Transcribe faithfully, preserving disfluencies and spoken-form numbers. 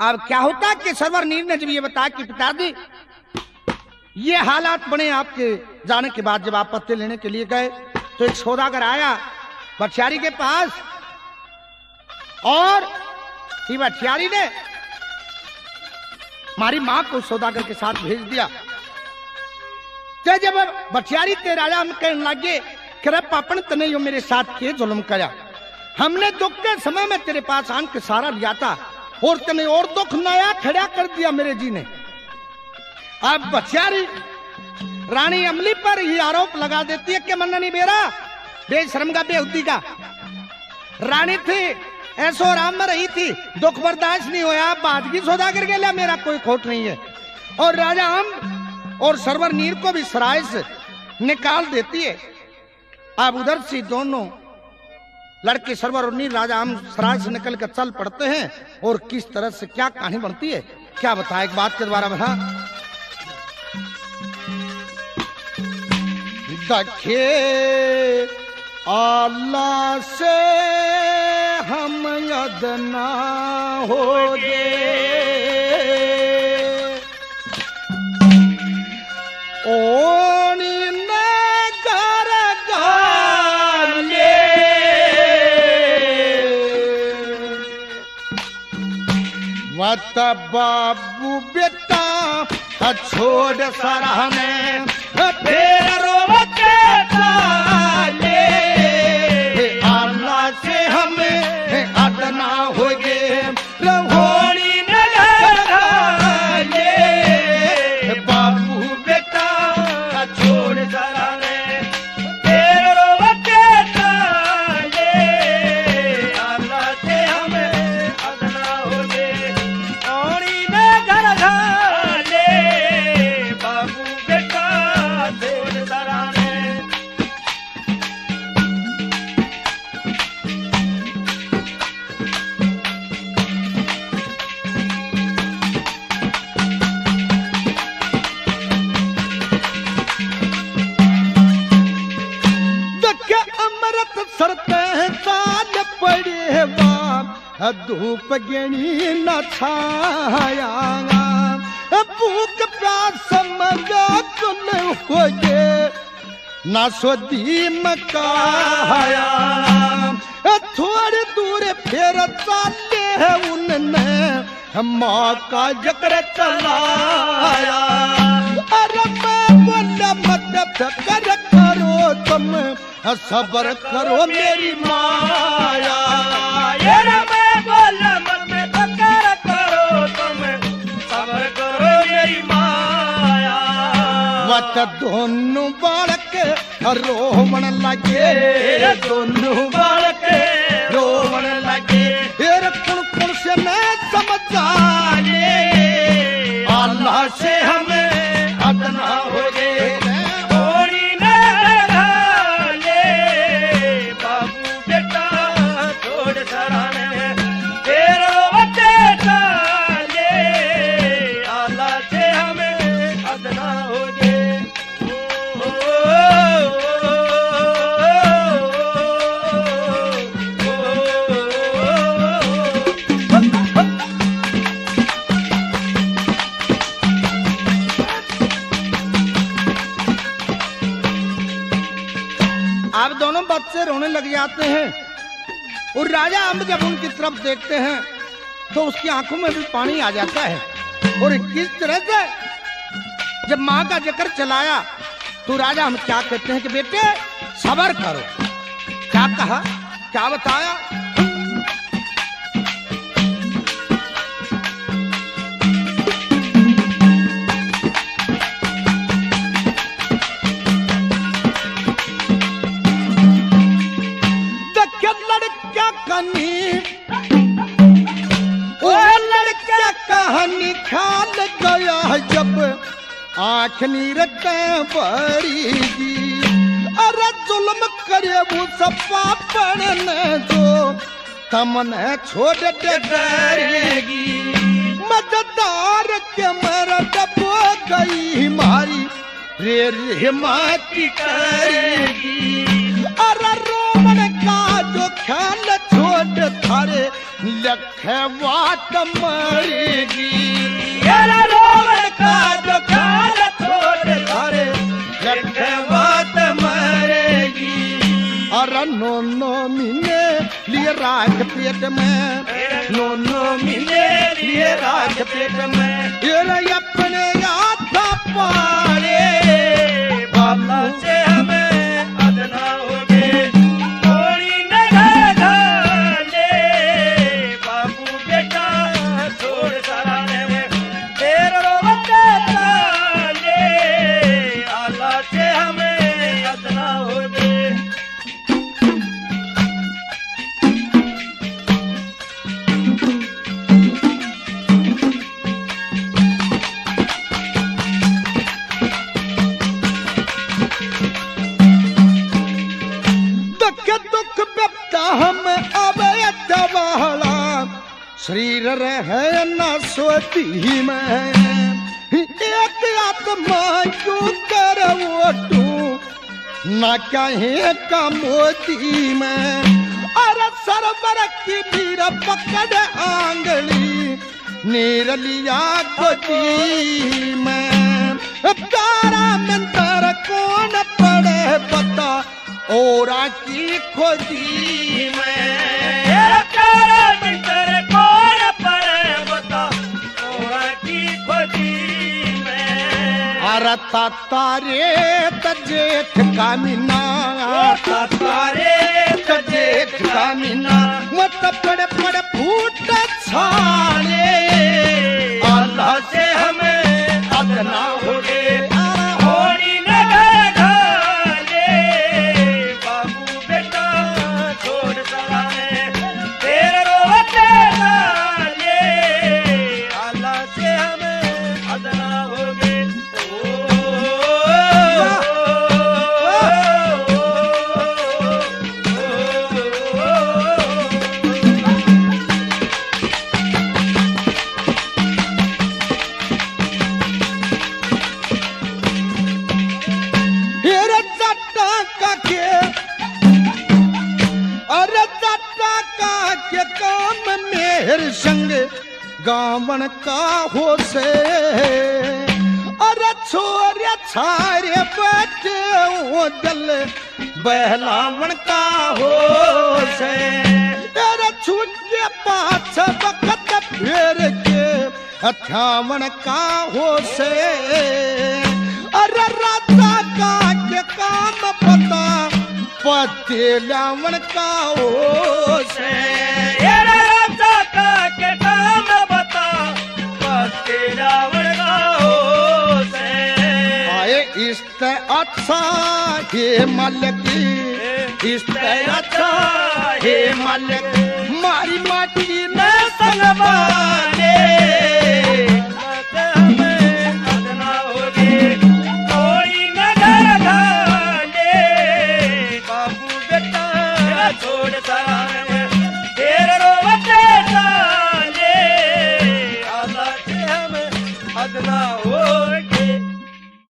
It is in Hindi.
अब क्या होता कि सरवर नीर ने जब ये बताया कि पिताजी ये हालात बने आपके जाने के बाद, जब आप पत्ते लेने के लिए गए तो एक सौदागर आया बटियारी के पास और बटियारी ने हमारी मां को सौदागर के साथ भेज दिया। तो जब बटियारी ते राजा हम कहने लगे कि रे पापन तने यो मेरे साथ के जुल्म करा, हमने दुख के समय में तेरे पास आन के सारा लिया था और तने और दुख नया खड़ा कर दिया मेरे जी ने। अब बटियारी रानी अमली पर ये आरोप लगा देती है कि मन्ना नहीं बेरा बेशरम का बेहुदी का। रानी थी ऐसो आराम में रही थी, दुख बर्दाश्त नहीं होया, बादगी सौदागर के लिए मेरा कोई खोट नहीं है। और राजा हम और सरवर नीर को भी सराय से निकाल देती है। अब उधर से दोनों लड़के सरवर और नीर राजा हम सराय से निकल कर चल पड़ते हैं और किस तरह से क्या कहानी बनती है क्या बताए एक बात के द्वारा बता। दखे अल्लाह से हम यदना हो गे ओनी नगर गाले मत बाबू बेटा छोड़ सराहने फेरो के काले अल्लाह से हमें अदना हो गए रहोड़ी नगर गाले बाबू बेटा छोड़ सराहने फेरो के काले अल्लाह से हमें अदना हो गए रहोड़ी नगर गाले बाबू बेटा छोड़ सराहने। धूप गणी न छाया भूख प्यास मगा कुल हो गे न सोदी मकाया थोड़ी दूर फिर चाले है उनने मौका जकर चलाया। अरे मैं बोला मत फिक्र करो तुम सबर करो मेरी माया। बोला मत फिक्र करो तुम सबर करो मेरी माया। वत दोनों बालक रोवन लगे दोनों बालक रोवन लगे फिर कुण कुण से मैं समझा ले अल्लाह से हमें अदना हो गए थोड़ी न ले बाबू बेटा छोड़ सराहने अब दोनों बच्चे रोने लग जाते हैं और राजा अम्ब जब उनकी तरफ देखते हैं तो उसकी आंखों में भी पानी आ जाता है। और किस तरह से जब माँ का जिक्र चलाया तो राजा हम क्या कहते हैं कि बेटे सबर करो। क्या कहा क्या बताया निकाल गया जब आँख नीरते बड़ी अरे जुल्म करे वो सब पढ़ने जो तमने छोड़ डरेगी मददार के मर डबो गई मारी रे रे माती करेगी अरे रोमन का जो ख्याल छोड़ थारे लख वाट मरे पेट में, नो नो महीने लिए राज पेट में, ये अपने हाथ पाले बाबा से हमें अदना हो गए, थोड़ी न घाले बाबू बेटा छोड़ सराने तेरे रोवते ताले, आला से हमें अदना हो गए। दुख व्यक्ता हम अब वाला शरीर रहे न सोती में, एक आत्मा क्यों कर ओटू न कहे का मोती में, अरे सरवर की वीर पकड़ आंगली नीर लिया गोदी में, प्यारा मंत्र कौन पड़े बता और की खोदी में, प्यारा मंत्र कौन पड़े बता और की खोदी में, अरे तारे तजेठ का मीना, तारे तजेठ का मीना मत पड़े पड़े फूट छाड़े, अल्लाह से हमें अदना हो गए, होनी न घाले बाबू बेटा छोड़ सराने तेरे रोते ताले, अल्लाह से हमें अदना हो गए। संग गावन का हो से, अरे छोरे छारे बैठे वो दिल बहलावन का हो से, अरे छूट के पाछ वक्त फेर के अठावन का हो से, अरे राजा का के काम पता पते लावन का हो से, राजा का के काम बता पते लावन का हो से, आए इस्त अच्छा हे मालिक, इस्त अच्छा हे मालिक, मारी माटी न संगवाने